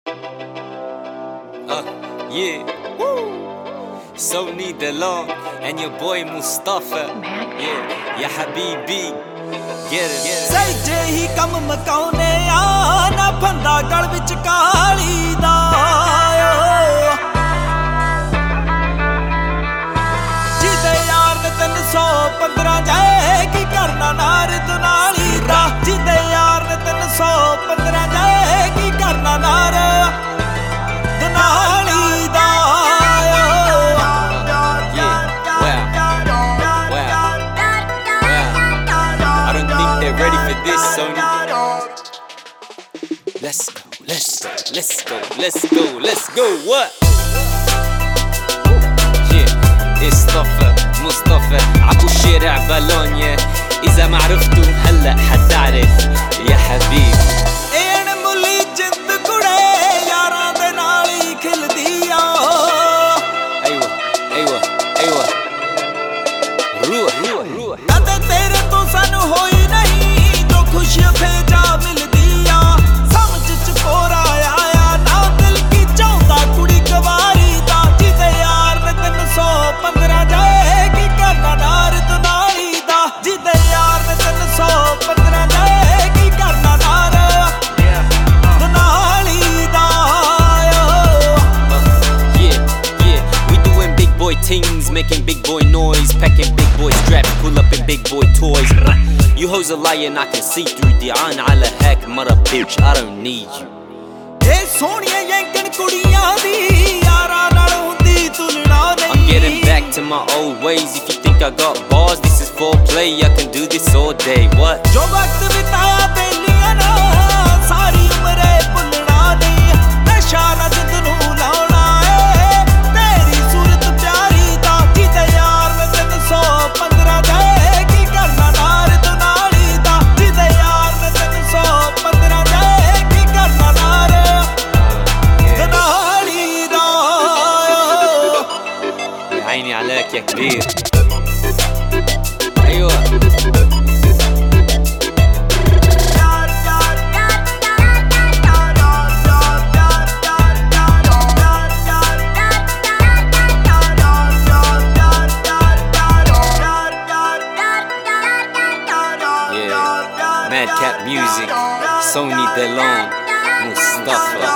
Yeah, woo. Sony DeLong and your boy Mustafa. Yeah, ya habibi. Get it. ਸਹਿਜੇ ਹੀ ਕੰਮ ਮਕਾਉਨੇ ਆ ਨਾ ਬੰਦਾ ਗਲ ਵਿੱਚ ਕਾਲੀ ਦਾ ਜਿਹਦੇ ਯਾਰ ਨੇ 315 ਜਾਏ ਕੀ ਕਰਨਾ ਨਾਰ ਦੁਨਾਲੀ ਦਾ ਜਿਹਦੇ ਯਾਰ ਨੇ 315 ਜਾਏ ਕੀ ਕਰਨਾ ਨਾਰ ਦੁਨਾਲੀ ਦਾ Ready for this, Sony? Let's go, what? Yeah, Mustafa عبو الشارع بالونيا إذا ما عرفتوا هلأ حتعرف يا حبيبي إين مولي جند كوڑے یاراں دے نال ہی کھلدی آ أيوة روح تے تیرے تو سانو ہوئی نہیں جو خوشیاں بھیجا ملدی آ سمجھ چ پورا آیا نا دل کی چاہندا کڑی گواری دا جدے یار نے 315 جائے کی کرنا نار دنالی دا جدے یار نے 315 جائے کی کرنا نار دنالی دا Yeah, we doing big boy things, making big boy noise, packing big boy straps, pull up in big boy toys. You hoes a liar and I can see through the aan ala hack mother bitch, I don't need you. ਇਹ ਸੋਹਣੀਆਂ ਯੰਕਣ ਕੁੜੀਆਂ ਦੀ ਯਾਰਾਂ ਨਾਲ ਹੁੰਦੀ ਤੁਲਨਾ ਨਹੀਂ I'm getting back to my old ways. If you think I got bars, this is foreplay. I can do this all day. What? ਜੋ ਵਕਤ ਬਿਤਾਇਆ ਬੇਲੀਆਂ ਨਾਲ ਸਾਰੀ ਉਮਰ ਭੁੱਲਣਾ ਨਹੀਂ ਨਸ਼ਾ ਨਾ ਜਿੰਦ ਨੂੰ ਲਾਉਣਾ ਏ ਤੇਰੀ ਸੂਰਤ ਪਿਆਰੀ ਦਾ ਜਿਹਦੇ ਯਾਰ ਨੇ 315 ਜਾਏ ਕੀ ਕਰਨਾ ਨਾਰ ਦੁਨਾਲੀ ਦਾ ਜਿਹਦੇ ਯਾਰ ਨੇ 315 ਜਾਏ ਕੀ ਕਰਨਾ ਨਾਰ ਦੁਨਾਲੀ ਦਾ يا عيني عليك يا كبير. أيوة Madcap Music, Sony DeLong, Mustafa.